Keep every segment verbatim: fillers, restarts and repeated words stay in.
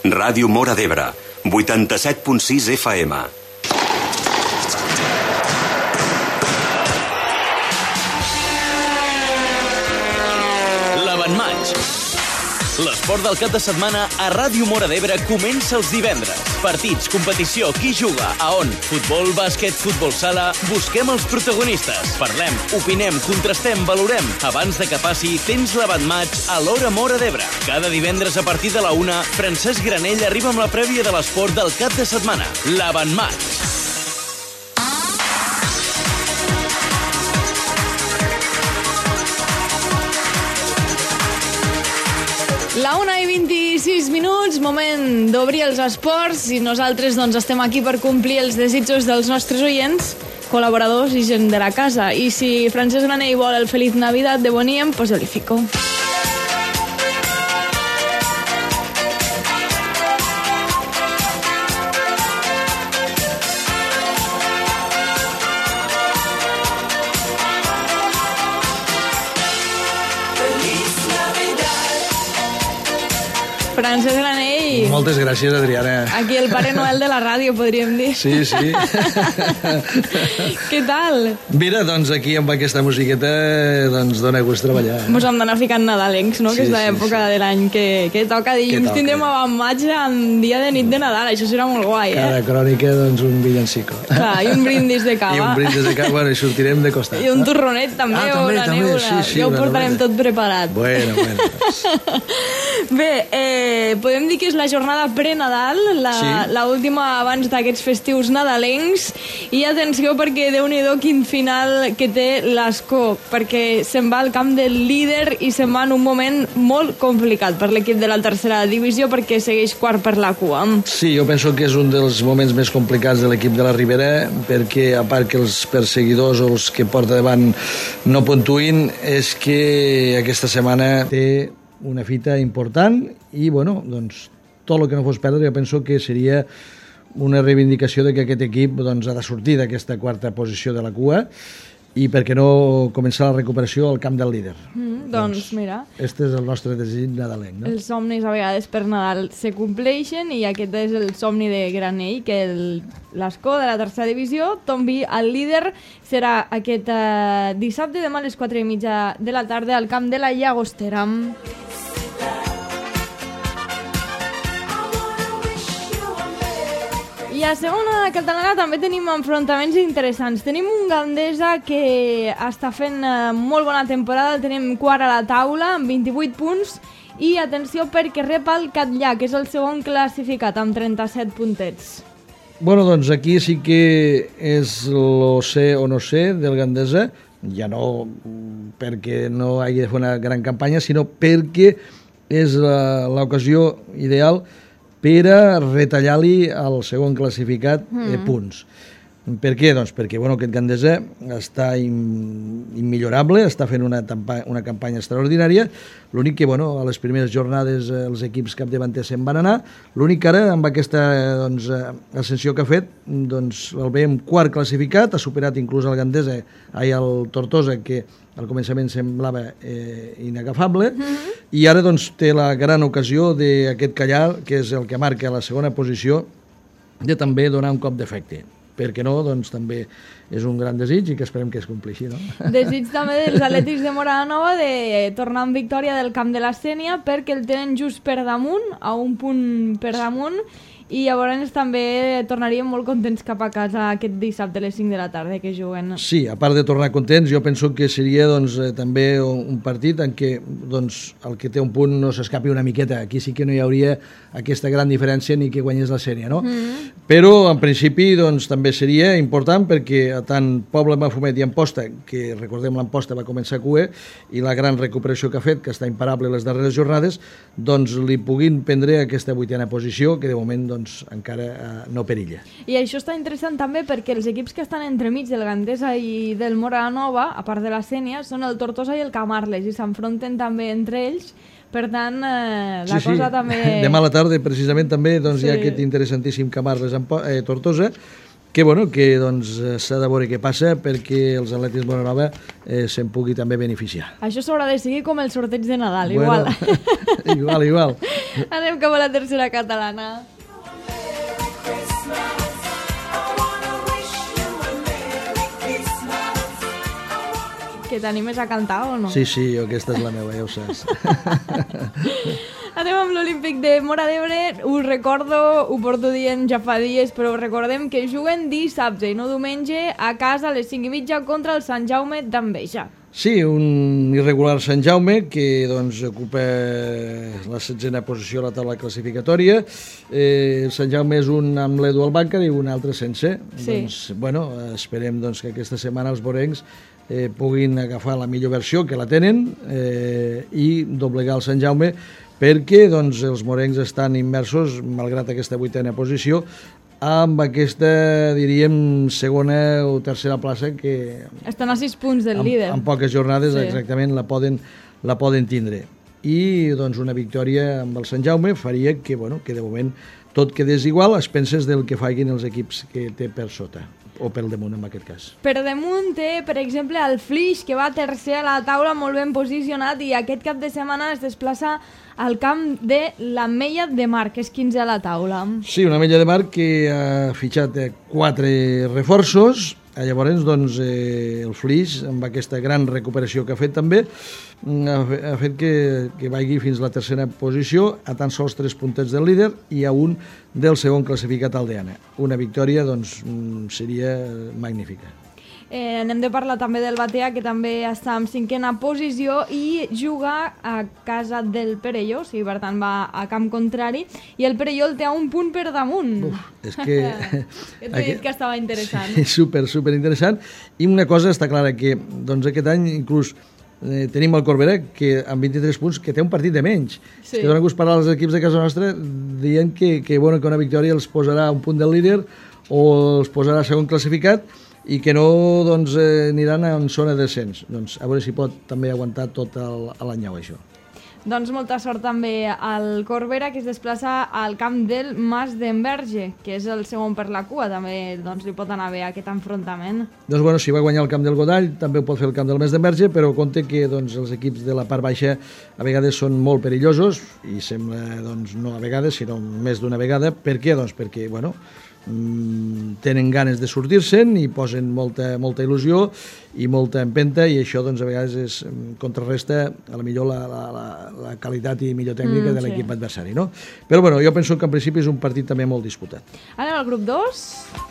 Ràdio Móra d'Ebre, vuitanta-set punt sis F M. L'Avantmatx. L'esport del cap de setmana a Ràdio Móra d'Ebre comença els divendres. Partits, competició, qui juga, a on? Futbol, bàsquet, futbol sala... Busquem els protagonistes. Parlem, opinem, contrastem, valorem. Abans de que passi, tens l'Avantmatx a l'Hora Móra d'Ebre. Cada divendres a partir de la una, Francesc Granell arriba amb la prèvia de l'esport del cap de setmana. L'Avantmatx. La una i vint-i-sis minuts, moment d'obrir els esports, i nosaltres doncs, estem aquí per complir els desitjos dels nostres oients, col·laboradors i gent de la casa. I si Francesc Granell vol el Feliz Navidad de Boniem, pues jo li fico. Francesc Granell. Moltes gràcies, Adriana. Aquí el Pare Noel de la ràdio, podríem dir. Sí, sí. Què tal? Mira, doncs aquí amb aquesta musiqueta doncs dona gust treballar. Eh? Mos hem d'anar ficant nadalencs, no? Sí, que és sí, l'època sí. de l'any que, que toca. Dilluns toca? tindrem Avantmatx en dia de nit de Nadal. Això serà molt guai, eh? Cada crònica, doncs, un villancico. Clar, i un brindis de cava. I un brindis de cava, bueno, i sortirem de costat. I un torronet, també, Ah, o també, la també, neula. sí, sí, ja ho bueno, portarem bueno. tot preparat. Bueno, bueno. Doncs. Bé, eh, podem dir que és la jornada pre-Nadal, la, Sí. la última abans d'aquests festius nadalencs, i atenció perquè Déu-n'hi-do quin final que té l'Escó, perquè se'n va al camp del líder i se'n va en un moment molt complicat per l'equip de la tercera divisió perquè segueix quart per la cua. Sí, jo penso que és un dels moments més complicats de l'equip de la Ribera, perquè a part que els perseguidors o els que porta davant no puntuïn, és que aquesta setmana té una fita important i, bueno, doncs, tot el que no fos perdre, jo penso que seria una reivindicació de que aquest equip doncs, ha de sortir d'aquesta quarta posició de la cua i per què no començar la recuperació al camp del líder. Mm, doncs, mira... Este és el nostre desig nadalenc, no? Els somnis a vegades per Nadal se compleixen i aquest és el somni de Granell, que l'Escó de la tercera divisió tombi al líder. Serà aquest eh, dissabte, demà a les quatre i mitja de la tarda al camp de la Llagostera. I a segona catalana també tenim enfrontaments interessants. Tenim un Gandesa que està fent eh, molt bona temporada, el tenim quart a la taula amb vint-i-vuit punts i atenció perquè rep el Catllà, que és el segon classificat amb trenta-set puntets. Bueno, doncs aquí sí que és lo sé o no sé del Gandesa, ja no perquè no hagi de fer una gran campanya, sinó perquè és la- l'ocasió ideal per a retallar-li al segon classificat mm. eh, punts. Per què? Doncs perquè bueno, aquest Gandesa està im, immillorable, està fent una, tampa, una campanya extraordinària. L'únic que bueno, a les primeres jornades eh, els equips capdavanters se'n van anar. L'únic que ara, amb aquesta doncs, eh, ascensió que ha fet, doncs, el veiem quart classificat, ha superat inclús el Gandesa, ai, el Tortosa, que al començament semblava eh, inagafable, mm-hmm. i ara doncs, té la gran ocasió d'aquest Callar, que és el que marca la segona posició, de també donar un cop d'efecte. Per què no? Doncs també és un gran desig i que esperem que es compleixi, no? Desig també dels atlètics de Móra la Nova de tornar amb victòria del camp de la Sénia perquè el tenen just per damunt, a un punt per damunt, i llavors també tornaríem molt contents cap a casa aquest dissabte a les cinc de la tarda que juguen. Sí, a part de tornar contents, jo penso que seria doncs, eh, també un partit en què doncs, el que té un punt no s'escapi una miqueta. Aquí sí que no hi hauria aquesta gran diferència ni que guanyés la sèrie, no? Mm. Però en principi doncs, també seria important perquè tant Poble Mafumet i Amposta, que recordem l'Amposta va començar a cua i la gran recuperació que ha fet, que està imparable les darreres jornades, doncs li puguin prendre aquesta vuitena posició que de moment doncs, encara eh, no perilla. I això està interessant també perquè els equips que estan entremig del Gandesa i del Móra la Nova, a part de la Sénia, són el Tortosa i el Camarles i s'enfronten també entre ells. Per tant, eh, la sí, cosa sí. també... Demà a la tarda, precisament, també doncs, Sí. hi ha aquest interessantíssim Camarles en eh, Tortosa, que, bueno, que doncs, s'ha de veure què passa perquè els atletes Bonanova eh, se'n pugui també beneficiar. Això s'haurà de seguir com el sorteig de Nadal, bueno, igual. igual, igual. Anem cap a la tercera catalana. Que t'animes a cantar o no? Sí, sí, aquesta és la meva, ja ho saps. Anem amb l'Olímpic de Móra d'Ebre. Us recordo, ho porto dient ja fa dies, però recordem que juguen dissabte i no diumenge a casa a les cinc i mitja contra el Sant Jaume d'Enveja. Sí, un irregular Sant Jaume que doncs, ocupa la setzena posició a la taula classificatòria. Eh, el Sant Jaume és un amb l'Edu al bànquer i un altre sense. Sí. Doncs, bueno, esperem doncs, que aquesta setmana els borencs eh, puguin agafar la millor versió, que la tenen, eh, i doblegar el Sant Jaume perquè doncs, els morencs estan immersos, malgrat aquesta vuitena posició, amb aquesta, diríem, segona o tercera plaça que... Estan a sis punts del en, líder. En poques jornades, sí. exactament, la poden, la poden tindre. I doncs, una victòria amb el Sant Jaume faria que, bueno, que de moment tot quedés igual a expenses del que facin els equips que té per sota, o pel damunt en aquest cas. Per damunt té, per exemple, el Flix, que va tercer a la taula, molt ben posicionat, i aquest cap de setmana es desplaça al camp de l'Ametlla de Mar, que és quinze a la taula. Sí, una Ametlla de Mar que ha fitxat quatre reforços. Llavors, doncs, eh, el Flix, amb aquesta gran recuperació que ha fet també, ha, ha fet que, que vagi fins a la tercera posició, a tan sols tres puntets del líder i a un del segon classificat Aldeana. Una victòria, doncs, seria magnífica. Eh, anem de parlar també del Batea, que també està en cinquena posició i juga a casa del Perelló, o sigui, per tant va a camp contrari, i el Perelló el té a un punt per damunt. Uf, és que... que t'he dit que estava interessant. Sí, super, super interessant. I una cosa està clara, que doncs, aquest any inclús eh, tenim el Corbera, que amb vint-i-tres punts, que té un partit de menys. Sí. Que dona gust parar als equips de casa nostra dient que, que, bueno, que una victòria els posarà a un punt del líder o els posarà segon classificat, i que no doncs, eh, aniran en zona de descens. Doncs, a veure si pot també aguantar tot l'anyau això. Doncs molta sort també al Corbera, que es desplaça al camp del Mas d'Enverge, que és el segon per la cua. També doncs, li pot anar bé aquest enfrontament. Doncs bueno, si va guanyar el camp del Godall, també ho pot fer el camp del Mas d'Enverge, però compte que doncs, els equips de la part baixa a vegades són molt perillosos, i sembla, doncs, no a vegades, sinó més d'una vegada. Per què? Doncs perquè, bueno, tenen ganes de sortir-se'n i posen molta, molta il·lusió i molta empenta, i això doncs, a vegades es contrarresta a la millor la, la, la, la qualitat i millor tècnica mm, de l'equip sí. adversari, no? Però bueno, jo penso que en principi és un partit també molt disputat. Anem al grup dos.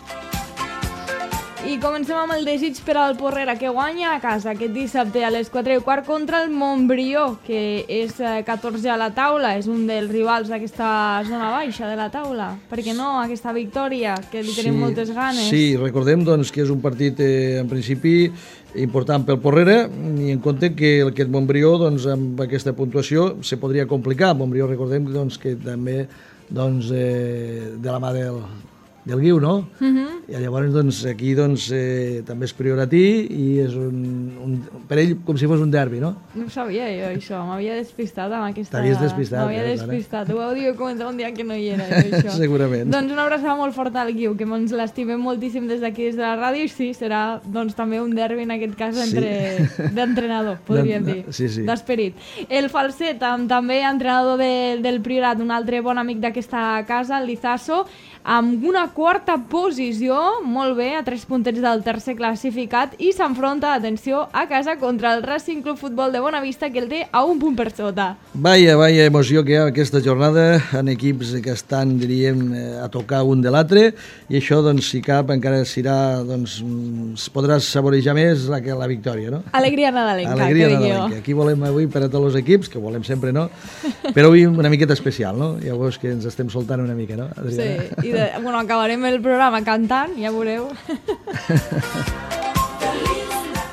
I comencem amb el desig per al Porrera, que guanya a casa aquest dissabte a les quatre i quart contra el Montbrió, que és catorzè a la taula, és un dels rivals d'aquesta zona baixa de la taula. Per què no, aquesta victòria, que li tenim sí, moltes ganes. Sí, recordem doncs, que és un partit eh, en principi important pel Porrera, i en compte que aquest Montbrió, doncs, amb aquesta puntuació se podria complicar. Montbrió, recordem doncs, que també doncs, eh, de la mà del del Guiu, no? Uh-huh. I llavors, doncs, aquí doncs, eh, també és prioratí i és un, un, per ell com si fos un derbi, no? No ho sabia jo, això. M'havia despistat amb aquesta... T'havies despistat. M'havia eh, despistat. Ho vau dir comentar un dia que no hi era, jo, això. Segurament. Doncs una abraçada molt forta al Guiu, que ens l'estimem moltíssim des d'aquí, des de la ràdio, i sí, serà doncs, també un derbi, en aquest cas, entre sí. d'entrenador, podríem dir. Sí, sí. D'esperit. El Falset, amb, també entrenador de, del Priorat, un altre bon amic d'aquesta casa, el Lizaso, amb una quarta posició, molt bé, a tres puntets del tercer classificat, i s'enfronta, atenció, a casa contra el Racing Club Futbol de Bonavista, que el té a un punt per sota. Vaya, vaya emoció que hi ha aquesta jornada en equips que estan, diríem, a tocar un de l'altre, i això, doncs, si cap, encara serà, doncs, es podrà saborejar més la, la victòria, no? Alegria nadalenca, Alegria que nadalenca. Aquí volem avui per a tots els equips, que volem sempre, no? Però avui una miqueta especial, no? Ja veus que ens estem soltant una mica, no, Adriana? Sí, i de, bueno, acabarem el programa cantant, ja veureu.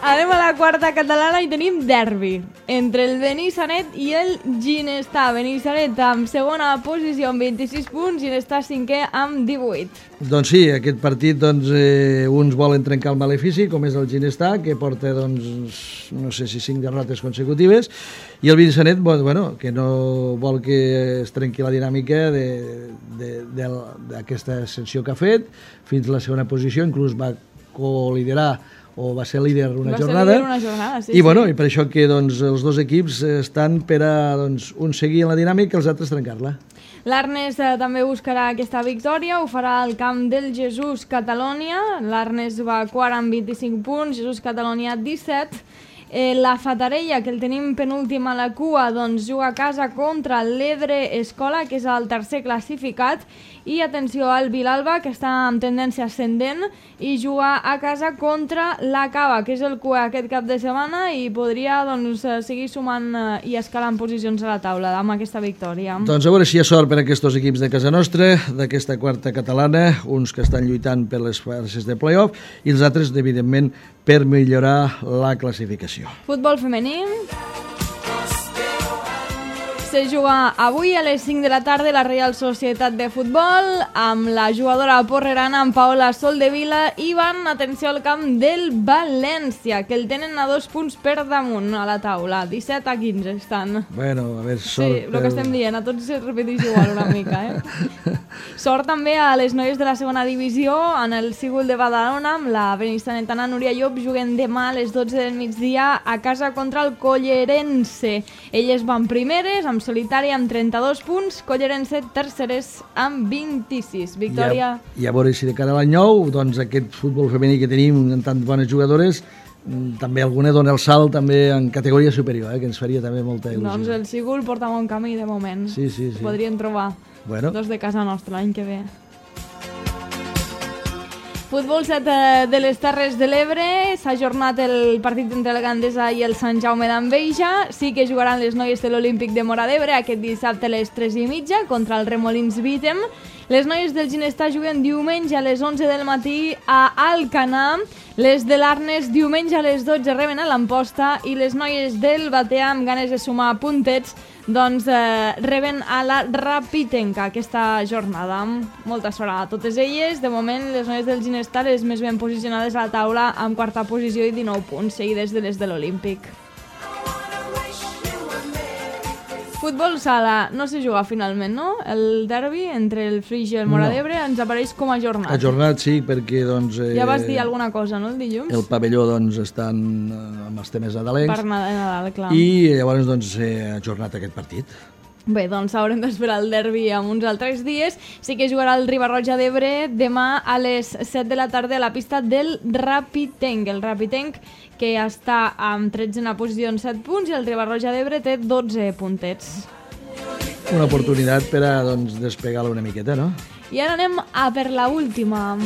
Anem a la quarta catalana i tenim derbi entre el Benissanet i el Ginestar. Benissanet amb segona posició amb vint-i-sis punts, Ginestar cinquè amb divuit. Doncs sí, aquest partit doncs, eh, uns volen trencar el malefici, com és el Ginestar, que porta doncs, no sé si cinc derrotes consecutives, i el Benissanet bueno, que no vol que es trenqui la dinàmica d'aquesta ascensió que ha fet fins a la segona posició, inclús va co-liderar o va ser líder una va jornada, ser líder una jornada sí, i, bueno, sí. i per això que doncs, els dos equips estan per a doncs, un seguir en la dinàmica i els altres trencar-la. L'Arnes eh, també buscarà aquesta victòria, ho farà al camp del Jesús Catalònia. L'Arnes va quart amb vint-i-cinc punts, Jesús Catalònia disset. Eh, la Fatarella, que el tenim penúltim a la cua, doncs juga a casa contra l'Edre Escola, que és el tercer classificat, i atenció al Vilalba, que està amb tendència ascendent, i juga a casa contra la Cava, que és el cua aquest cap de setmana, i podria doncs, seguir sumant eh, i escalant posicions a la taula amb aquesta victòria. Doncs a veure si hi ha sort per a aquests equips de casa nostra, d'aquesta quarta catalana, uns que estan lluitant per les fases de play-off i els altres, evidentment, per millorar la classificació. Futbol femení. Se juga avui a les cinc de la tarda la Real Societat de Futbol amb la jugadora porrerana, amb Paola Soldevila, i van, atenció, al camp del València, que el tenen a dos punts per damunt a la taula. disset a quinze estan. Bueno, a veure, sort... Sí, el que estem dient, a tots se repeteix igual una mica, eh? Sort també a les noies de la segona divisió en el Sigul de Badalona, amb la benissanetana Núria Llop, juguen demà a les dotze del migdia a casa contra el Collerense. Elles van primeres, amb solitari amb trenta-dos punts, Collerense terceres amb vint-i-sis. Victòria... I a, i a veure si de cara a l'any nou, doncs aquest futbol femení que tenim en tant bones jugadores, també alguna dona el salt també en categoria superior, eh, que ens faria també molta il·lusió. Doncs el Sigul porta bon camí de moment. Sí, sí, sí. Podrien trobar bueno. dos de casa nostra l'any que ve. Futbol set de les Terres de l'Ebre, s'ha ajornat el partit entre el Gandesa i el Sant Jaume d'Enveja. Sí que jugaran les noies de l'Olímpic de Móra d'Ebre aquest dissabte a les tres i mitja contra el Remolins Vítem. Les noies del Ginestar juguen diumenge a les onze del matí a Alcanar. Les de l'Arnes diumenge a les dotze reben a l'Amposta, i les noies del Batea, amb ganes de sumar puntets, doncs eh, reben a la Rapitenca aquesta jornada. Molta sort a totes elles. De moment, les noies del Ginestar les més ben posicionades a la taula amb quarta posició i dinou punts, seguides de les de l'Olímpic. Futbol sala, no se juga finalment, no? El derbi entre el Flix i el Móra d'Ebre no. Ens apareix com a jornat. Ajornat, sí, perquè doncs... Eh, ja vas dir alguna cosa, no, el dilluns? El pavelló, doncs, estan eh, amb els temes nadalencs. Per Nadal, clar. I llavors, doncs, s'ha eh, ajornat aquest partit. Bé, doncs haurem d'esperar el derbi amb uns altres dies. Sí que jugarà el Riba-roja d'Ebre demà a les set de la tarda a la pista del Rapitenc. El Rapitenc, que està amb tretzena posició en set punts, i el Riba-roja d'Ebre té dotze puntets. Una oportunitat per a doncs, despegar-la una miqueta, no? I ara anem a per la última.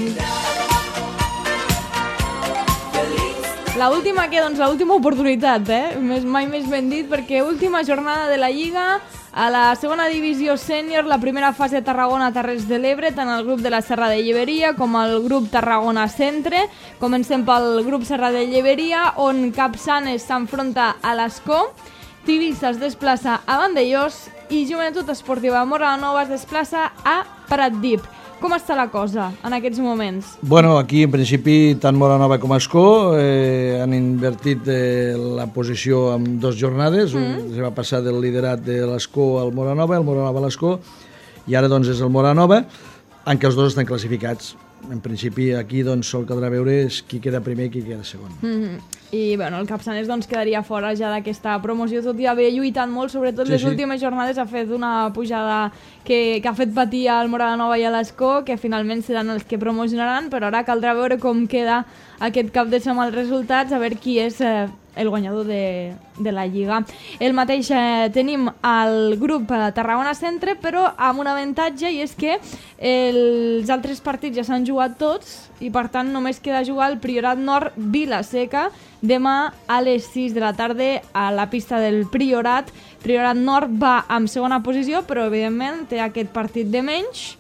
La última que, doncs, la última oportunitat, eh? Més, mai més ben dit, perquè última jornada de la Lliga. A la segona divisió sènior, la primera fase de Tarragona-Terres de l'Ebre, tant el grup de la Serra de Lleberia com el grup Tarragona Centre. Comencem pel grup Serra de Lleberia, on Capçanes s'enfronta a l'Escó, Tivissa es desplaça a Vandellós i Joventut Esportiva Móra la Nova es desplaça a Pratdip. Com està la cosa en aquests moments? Bueno, aquí en principi tant Móra Nova com Escó eh, han invertit eh, la posició en dues jornades. Mm. Se va passar del liderat de l'Escó al Móra Nova, el Móra Nova a l'Escó, i ara doncs és el Móra Nova, en què els dos estan classificats. En principi aquí doncs sol caldrà veure qui queda primer i qui queda segon. Mm-hmm. I bueno, el Capçanes doncs, quedaria fora ja d'aquesta promoció, tot i haver lluitat molt, sobretot sí, les sí. últimes jornades ha fet una pujada que, que ha fet patir al Móra Nova i a l'Escó, que finalment seran els que promocionaran, però ara caldrà veure com queda aquest cap de setmana els resultats, a veure qui és eh, el guanyador de, de la Lliga. El mateix eh, tenim al grup eh, Tarragona Centre, però amb un avantatge, i és que els altres partits ja s'han jugat tots, i per tant només queda jugar el Priorat Nord Vila-seca demà a les sis de la tarda a la pista del Priorat. Priorat Nord va amb segona posició, però evidentment té aquest partit de menys.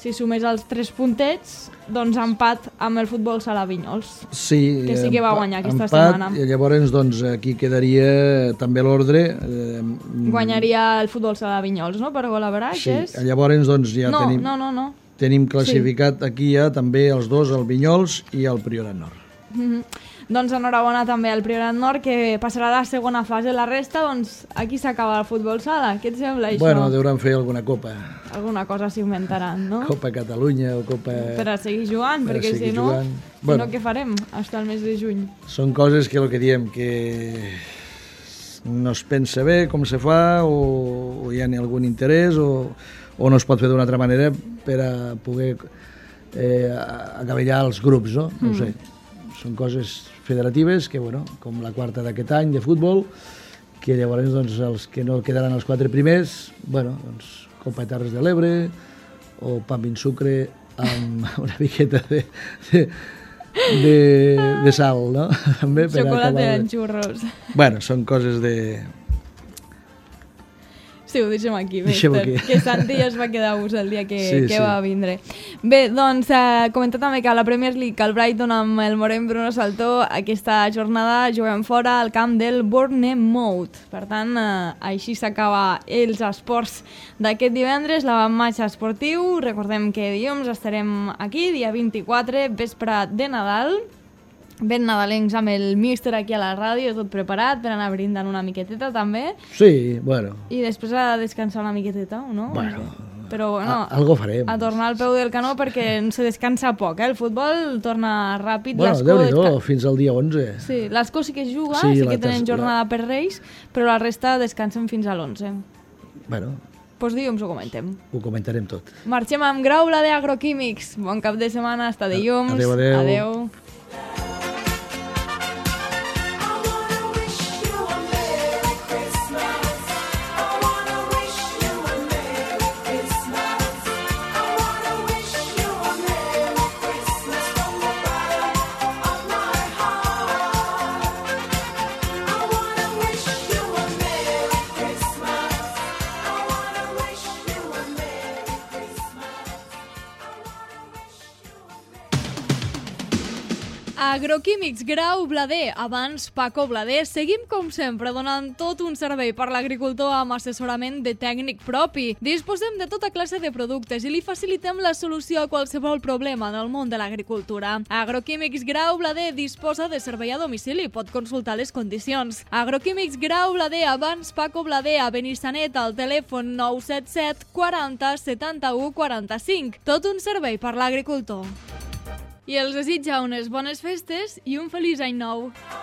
si sumés els tres puntets, doncs empat amb el futbol sala Vinyols. Sí, que sí que va guanyar aquesta empat, setmana. I llavors doncs, aquí quedaria també l'ordre. Eh, Guanyaria el futbol sala Vinyols, no?, per gol a baraix, sí, és? llavors doncs, ja no, tenim, no, no, no. tenim classificat sí. aquí ja també els dos, el Vinyols i el Priorat Nord. Mm-hmm. Doncs enhorabona també al Priorat Nord, que passarà a la segona fase. La resta, doncs, aquí s'acaba el futbol sala. Què et sembla, això? Bueno, deurem fer alguna copa. Alguna cosa s'inventaran, no? Copa Catalunya o copa... Per a seguir jugant, per perquè seguir si no, jugant. si Bueno, no, què farem fins al mes de juny? Són coses que el que diem, que no es pensa bé com se fa, o, o hi ha algun interès, o, o no es pot fer d'una altra manera per a poder eh, acaballar els grups, no? No ho sé. Són coses federatives que, bueno, com la quarta d'aquest any de futbol, que llavors doncs, els que no quedaran els quatre primers, bueno, doncs, Copa Terres de l'Ebre o pa amb sucre amb una miqueta de, de, de, de sal, no? També per Xocolata acabar... en xurros. Bueno, són coses de... Sí, ho deixem aquí, Deixem Mister, aquí. que Santi ja es va quedar ús el dia que, Sí, que sí. va vindre. Bé, doncs, eh, comentar també que a la Premier League, el Brighton amb el Morent Bruno Saltó, aquesta jornada juguem fora al camp del Bournemouth. Per tant, eh, així s'acaba els esports d'aquest divendres, l'avantmatx esportiu. Recordem que dilluns estarem aquí, dia vint-i-quatre, vespre de Nadal, ben nadalencs amb el míster aquí a la ràdio, tot preparat per anar brindant una miqueteta també, Sí, bueno, i després a descansar una miqueteta, o no? Bueno, Però bueno, a, algo farem. a tornar al peu del canó perquè se descansa poc, eh? El futbol torna ràpid, Bueno, l'Escó Déu-n'hi-do, desca- fins al dia onze. Sí, l'Escó sí que es juga, Sí, sí, la que tenen terc- jornada per Reis, però la resta descansen fins a l'onze. Bueno, Doncs dilluns ho comentem. ho comentarem tot. Marxem amb Graula de Agroquímics. Bon cap de setmana, hasta dilluns. Adéu, adéu. Adéu. Agroquímics Grau Blader, abans Paco Blader. Seguim, com sempre, donant tot un servei per l'agricultor amb assessorament de tècnic propi. Disposem de tota classe de productes i li facilitem la solució a qualsevol problema en el món de l'agricultura. Agroquímics Grau Blader disposa de servei a domicili, pot consultar les condicions. Agroquímics Grau Blader, abans Paco Blader, a Benissanet, al telèfon nou set set quaranta setanta-u quaranta-cinc. Tot un servei per l'agricultor. I els desitja unes bones festes i un feliç any nou.